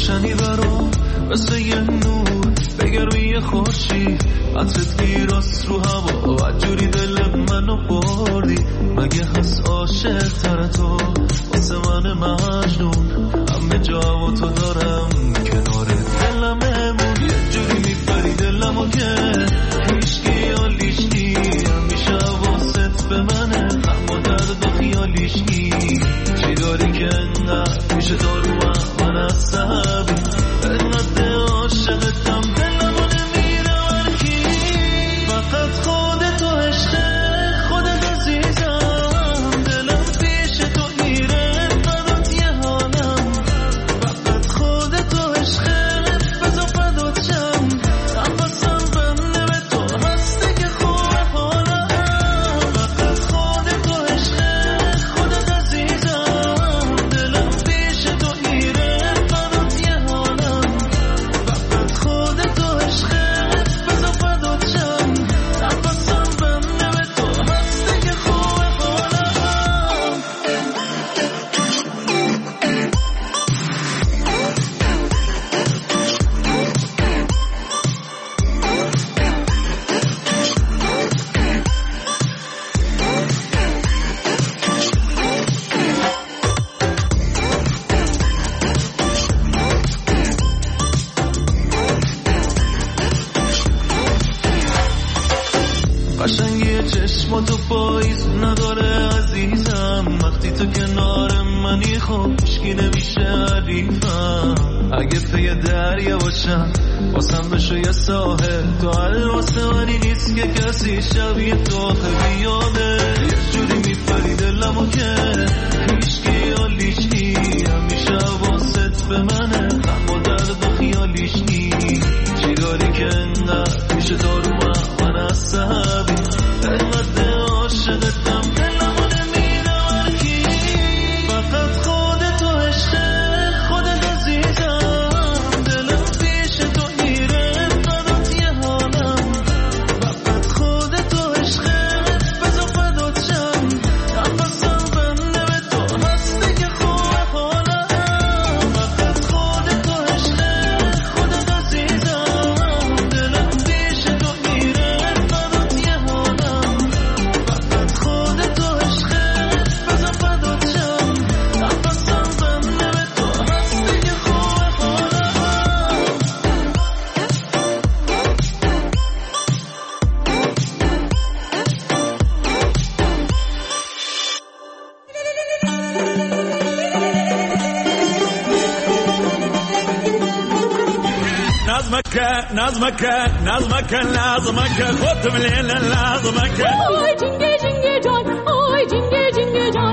روشنی برام مثل یه نور بگرمی خورشید عطرت میراست رو هوا عجوری دل منو بردی مگه هست عاشق تر تو واسه من مجنون همه جا و تو دارم کنار دلم امون یه جوری میپری دلمو که هیچکی حالیشکی همیشه واسط به منه غم و درد و خیالیشکی چی داری که انقدر میشه دارو من عصبی انقدر عاشقتم دلمو نمیره ورکی فقط خودتو عشقه خودت عزیزم دلم پیش تو میره فدات یه حالم فقط خودتو عشقه بزا فدات شم نفسم بنده به تو هسته که خوبه حالم فقط خودتو عشقه خودت عزیزم دلم پیش تو میره فدات یه حالم فقط خودتو عشقه بزا فدات شم نفسم بنده به تو هسته که خوبه حالم قشنگی چشماتو پاییز نداره عزیزم وقتی تو کنار منی خب هیچکی نمیشه حریفم اگه پی دریا باشم واسم بشو یه ساحل تو واسه منی نیست که کسی شبیه تو آخه بیاده یه جوری میپری دلمو که هیچکی حالیشکی همیشه واسط به منه غم و درد و خیالیشکی چی داری که انقدر میشه دارو من عصبی انقدر عاشقتم دلمو نمیره ورکی فقط خودتو عشقه خودت عزیزم دلم پیش تو میره فدات یه حالم فقط خودتو عشقه بزا فدات شم نفسم بنده به تو هسته که خوبه حالم فقط خودتو عشقه خودت عزیزم دلم پیش تو میره فدات یه حالم فقط خودتو عشقه بزا فدات شم نفسم بنده به تو هسته که خوبه حالم نظمك لازمك خد من الليل لازمك آی جنگه جنگه جان آی جنگه جنگه جان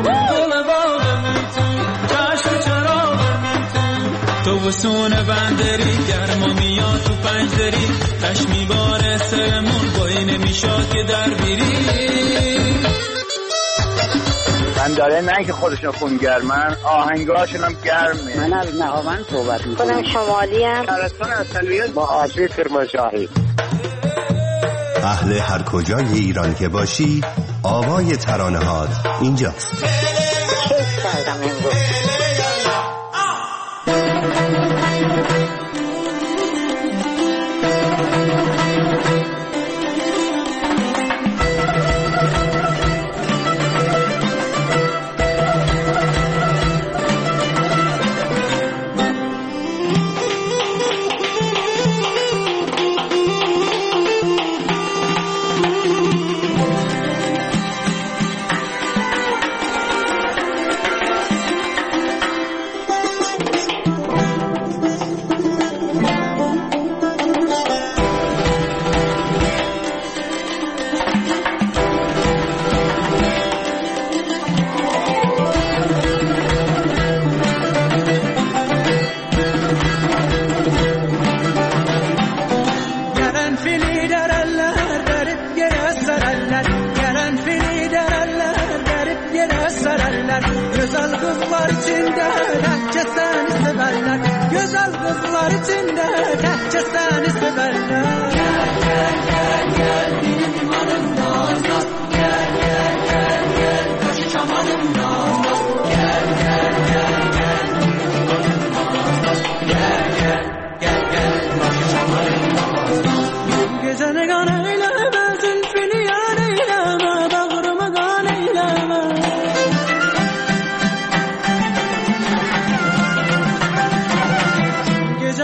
چشم چراغ تو وسون بندری گرما میاد تو پنجدری تش میباره سرمون بایی نمیشاد که در بیری من داره نه که خودشون خون گرمن آهنگاشون هم گرمه من از نهاوند صحبت میکنم شمالی هم شهرستان اصلیت با آجی کرمانشاهی اهل هر کجای ایران که باشی آوای ترانه هات اینجاست کیف کردم امروز Güzel kızlar içinde təhcə səni sevərlər. Gel, gel, gel, gel, benim imanım nazaz. Gel, gel, gel, gel, başı çamanım nazaz. Gel, gel, gel, gel, benim imanım nazaz. Gel,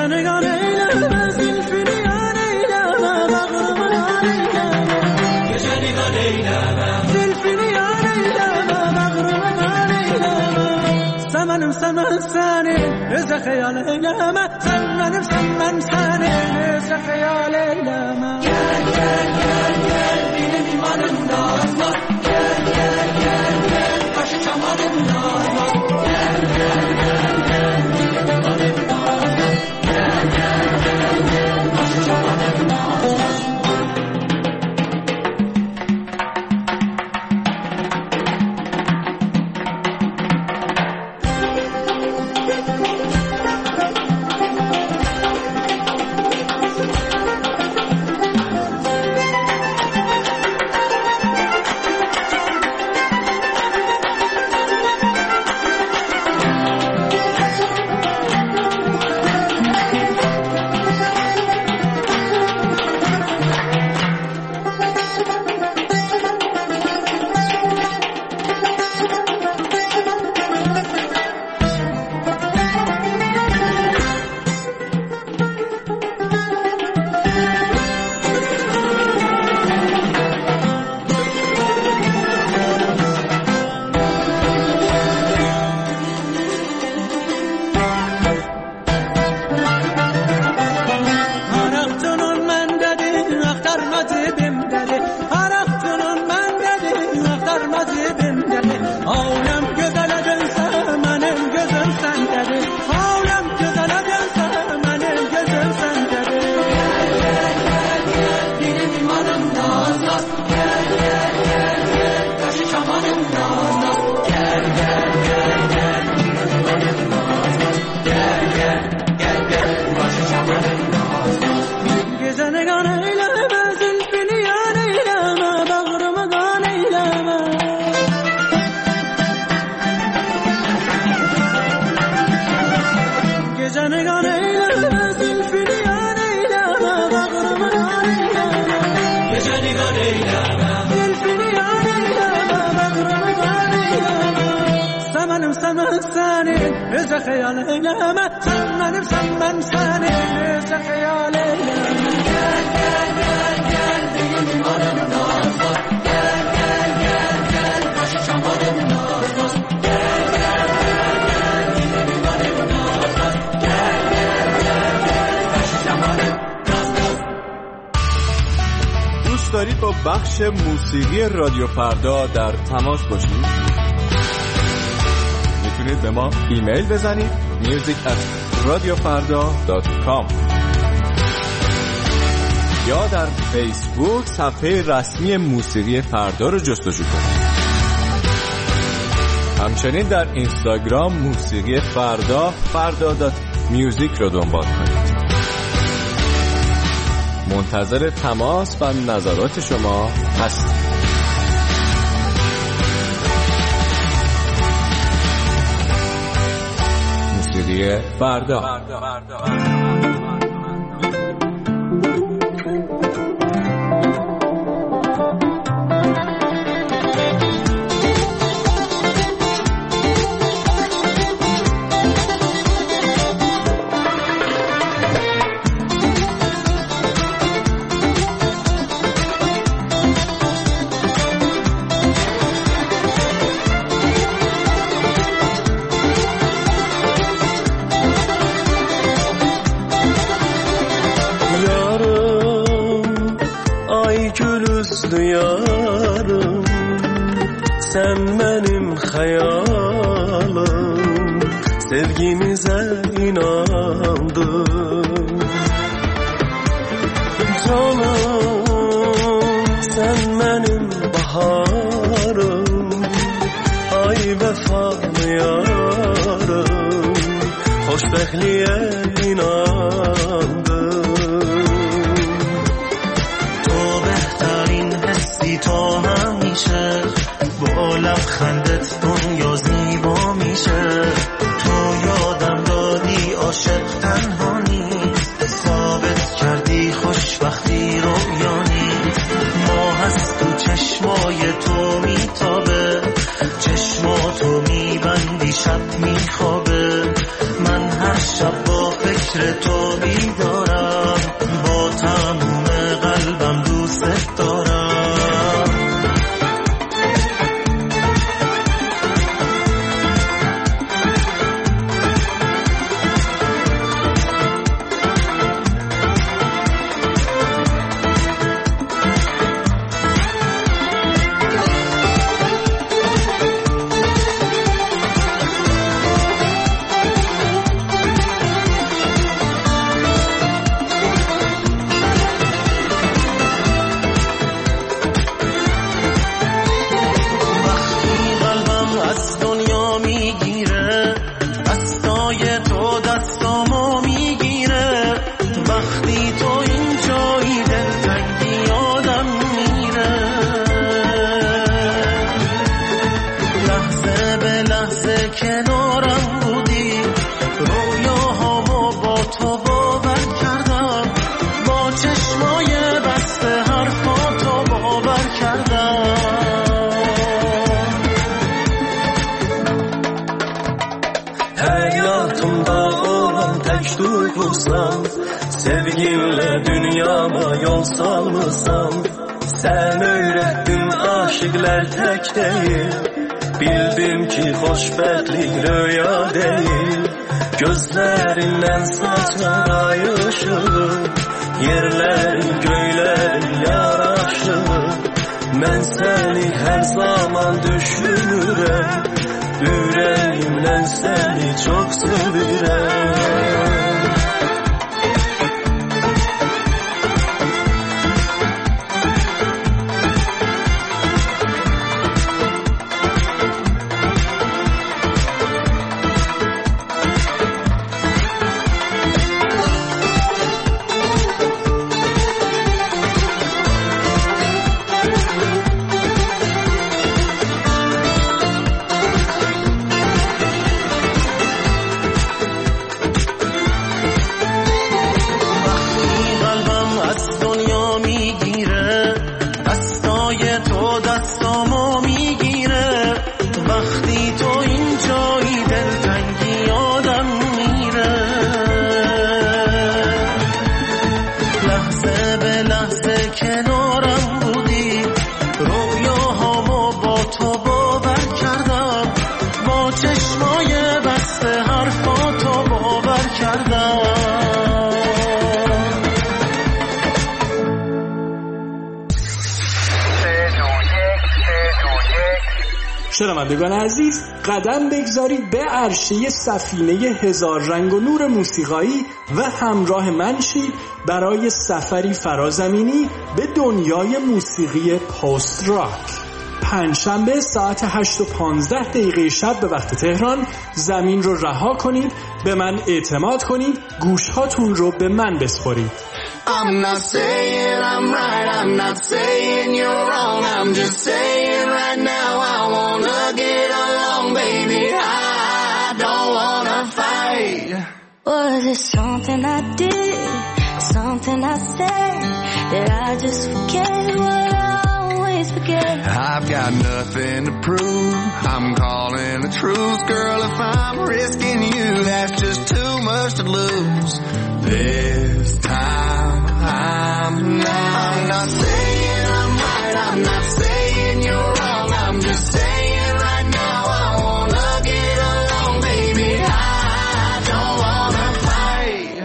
گزنگان ایلم زلفینیان ایلم مغرمان ایلم گزنگان ایلم زلفینیان ایلم مغرمان ایلم سمنم سمن سانی از خیال ایلم سمنم سمن سانی از خیال ایلم گل گل گل گل بینم ایمانم نازم گل گل گل گل باش چمانم نازم گل گل گل گل بینم ایمانم نازم گل گل گل گل باش چمانم نازم دارید با بخش موسیقی رادیو فردا در تماس باشید؟ میتونید به ما ایمیل بزنید music@radiofarda.com یا در فیسبوک صفحه رسمی موسیقی فردا رو جستجو کنید. همچنین در اینستاگرام موسیقی فردا.music رو دنبال کنید. منتظر تماس و نظرات شما هستیم. موسیقی فردا. Yarım sen benim hayalim, sevgimize inandım. Canım sen benim baharım, ay vefalı yarım, hoşbextliğe inandım. تو همیشه با لبخندت دنیا زیبا میشه. تو یادم دادی عاشق تنها نیست، ثابت کردی خوشبختی رویا نیست. ماه از تو چشمای تو میتابه، چشماتو میبندی شب میخوابه. من هر شب با فکر تو بیدارم، با تموم قلبم دوست دارم. Sevginle dünyama yol salmışsam, sen öğrettin aşıklar tek değil. Bildim ki hoşbəxtlik rüya değil. Gözlerinden saçlar ay ışığı, yerlerin göylerin yaraşığı. Ben seni her zaman düşünürüm, yüreğimden seni çok sevirəm. شنوندگان عزیز، قدم بگذارید به عرشه سفینه هزار رنگ و نور موسیقایی و همراه من شید برای سفری فرازمینی به دنیای موسیقی پست راک. پنجشنبه ساعت 8:15 شب به وقت تهران زمین رو رها کنید، به من اعتماد کنید، گوشهاتون رو به من بسپارید. I'm not saying I'm right, I'm not saying you're wrong, I'm just saying right now I wanna get along, baby, I don't wanna fight. Was it something I did, something I said, that I just forget what I always forget? I've got nothing to prove, I'm calling the truth, girl, if I'm risking you, that's just too much to lose. This time I'm not saying I'm right, I'm not saying you're wrong, I'm just saying right now I wanna get along, baby, I don't wanna fight,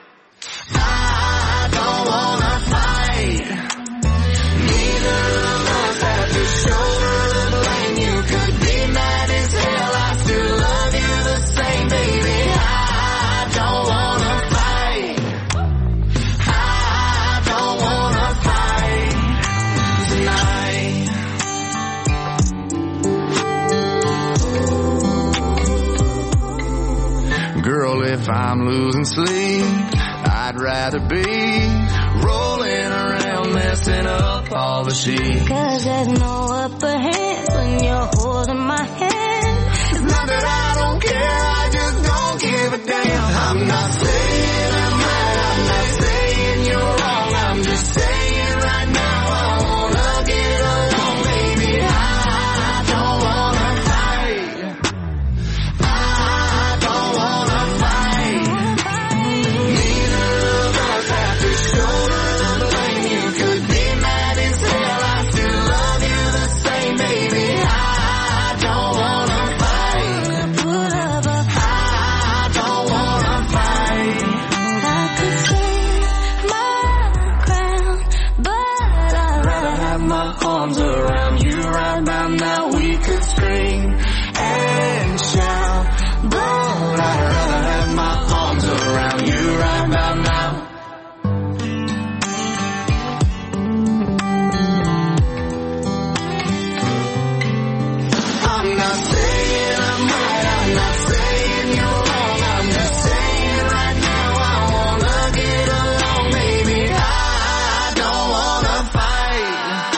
I don't wanna fight. Neither of us have to shoulder the blame, you could be mad as hell, I still love you the same, baby, I don't wanna fight, I don't wanna fight tonight. Girl, if I'm losing sleep, I'd rather be rolling around messing up all the sheets. 'Cause there's no upper hand when you're holding my hand. It's not that I don't care, I just don't give a damn. I'm not saying I'm right, I'm not saying you're wrong, I'm just saying right now I wanna get along, baby, I don't wanna fight, I don't wanna fight. you right about now. I'm not saying I'm right, I'm not saying you're wrong, I'm just saying right now I wanna get along, baby. I don't wanna fight,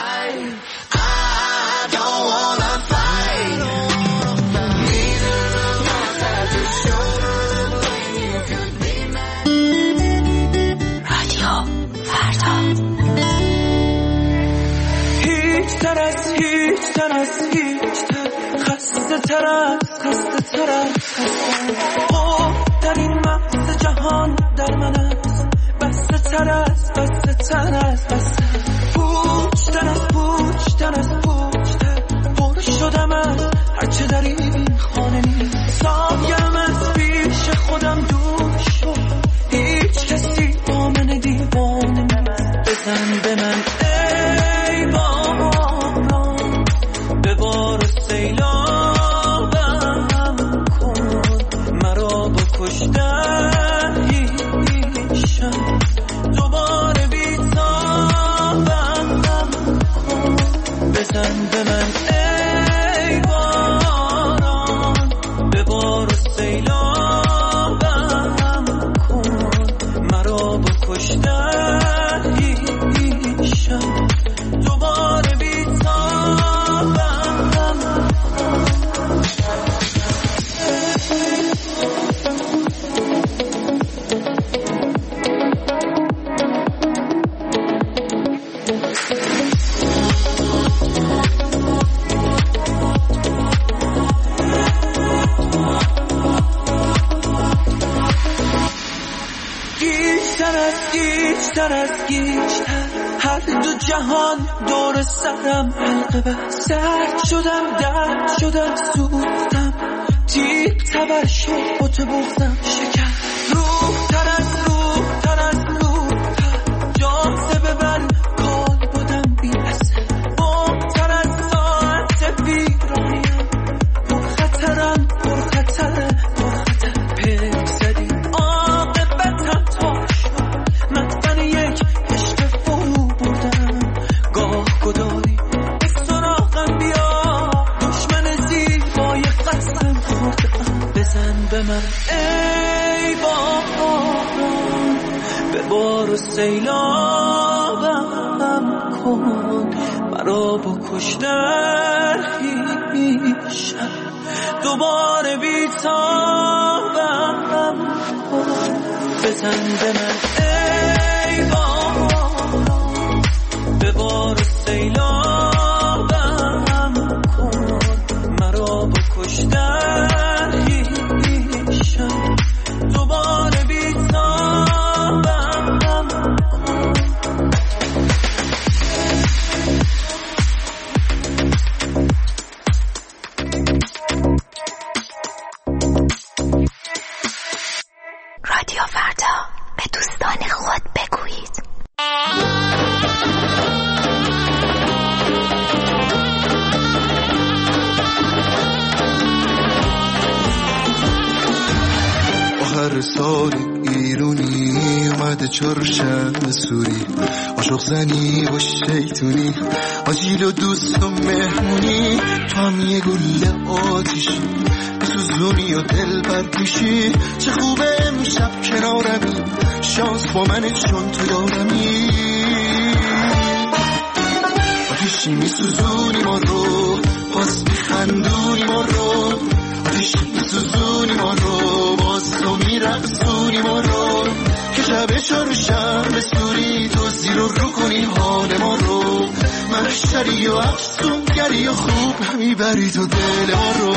I don't wanna fight. Neither of us has to shoulder the blame. You could be mad. رادیو فردا. هیچ تر از هیچ تر خسته تر از خوب در این مغز جهان در من است، بسته تر از پوچ تر پر شدم از هرچه در این خانه نیست. سایم از پیش خودم دور شد، هیچ کسی با من دیوانه نیست. بزن به من ای باران، ببار سیلابم کن، مرا بکشتن هیشم، دوباره بیتابم کن. بزن به من ای باران، ببار سیلابم کن، مرا بکشتن هیشم، دوباره بیتابم. گیجتر هر دو جهان دور سرم حلقه بست. درد شدم سوختم، تیغ تبر شد بوت بغزم شکر. روح تر جاذبه بر کال بودم بی اثر. بمتر از ساعت ویرانیم، پرخطرم پرخطر پک زدی عاقبتم تا شد. مدفن یک عشق فرو بردم، گاه گدایی به سراغم بیا، دشمن زیبای قسم خوردم. بزن به من ای باران، به بار و سیلابم کن، مرا بکش در خویشم، دوباره بیتابم کن. بزن به من ای باران، به بار و سیلابم کن، مرا بکش در خویشم، دوباره بیتابم کن. رادیو فردا، به دوستان خود بگویید. آخر سال ایرونی اومده چهارشنبه سوری، عاشق زنی و شیطونی، آجیل و دوست و مهمونی. تو هم یه گله آتیشی، بسوزونی و دل برکشی. چه خوبه امشب کنارمی، شانس با منه چون تو یارمی. آتیشی میسوزونی ما رو، باز میخندونی ما رو. آتیشی میسوزونی ما رو، باز تو میرقصونی ما رو. که شب چهارشنبه سوری، تو زیر رو کنی حال ما رو. محشری و افسونگری و خوب میبری تو دل ما رو.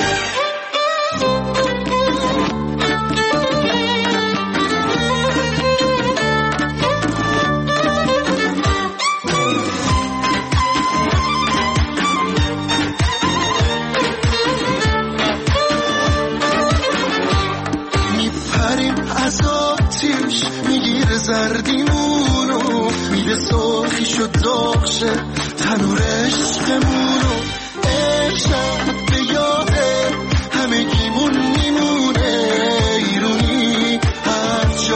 زردیمونو میده سرخی شد داغشه تنور عشقمونو. عشق به یاده همه گیمون میمونه ایرونی، هر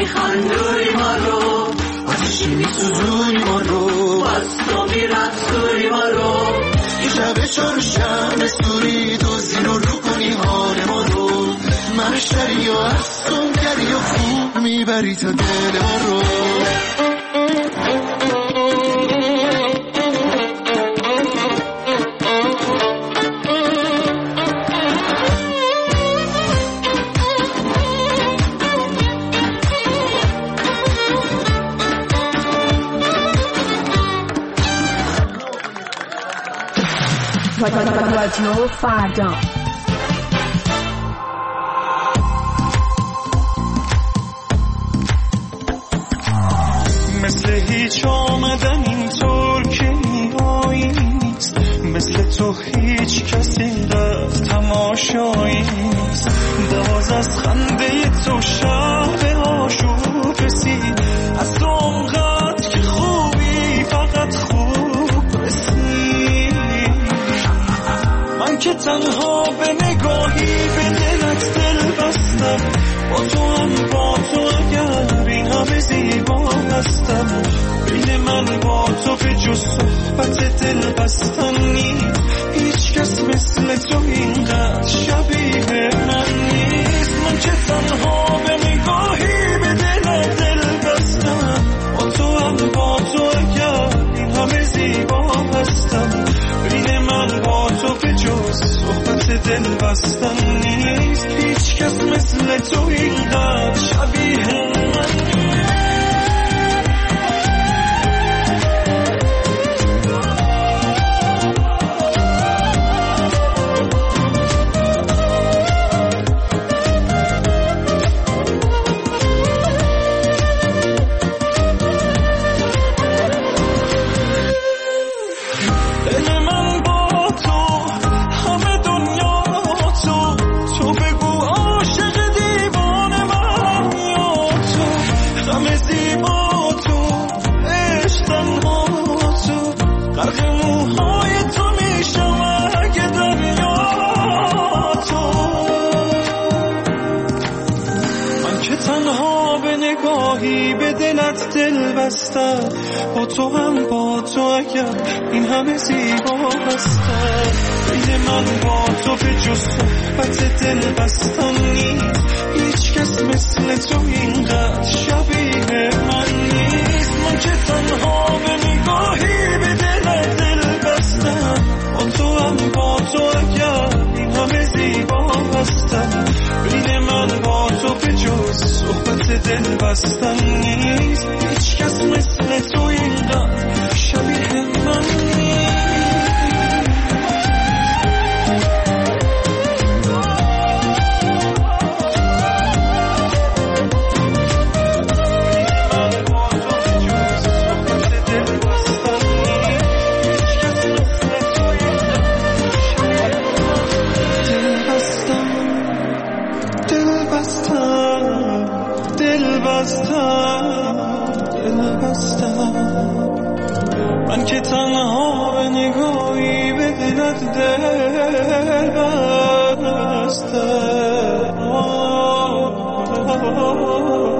میخندوی ما رو آتیشی میسوزوی ما رو بس تو میرفزوی ما رو این شب چار شب سوری دوزی رو کنی حال ما رو محشری و افسون کردی و خوب میبری تا دل ما رو رادیو فردا مثل هیچ آمدن اینطور که میایی نیست مثل تو هیچ کسی رفت تماشایی نیست باز از خنده تو شب آشوب رسید از تو اونقدر که خوبی فقط خوب رسید من که تنها به نگاهی به دلت دل بستم با تو هم با تو اگر این همه زیبا هستم بین من با تو به جز صحبت دل بستن نیست هیچ کس مثل تو اینقدر شبیه من نیست من که تنها به نگاهی به دل بستم با تو هم با تو اگر این همه زیبا هستم بین من با تو به جز صحبت دل بستن نیست هیچ کس مثل تو اینقدر شبیه من نیست با تو هم با تو اگر این همه زیبا هستم بین من با تو به جز صحبت دل بستن نیست هیچ کس مثل تو اینقدر شبیه من نیست من که تنها به نگاهی به دل بستم با تو هم با تو اگر این همه زیبا هستم بین من با تو به جز صحبت دل بستن نیست هیچ کس مثل تو اینقدر شبیه من نیست من که تنها به نگاهی به دلت دل بستم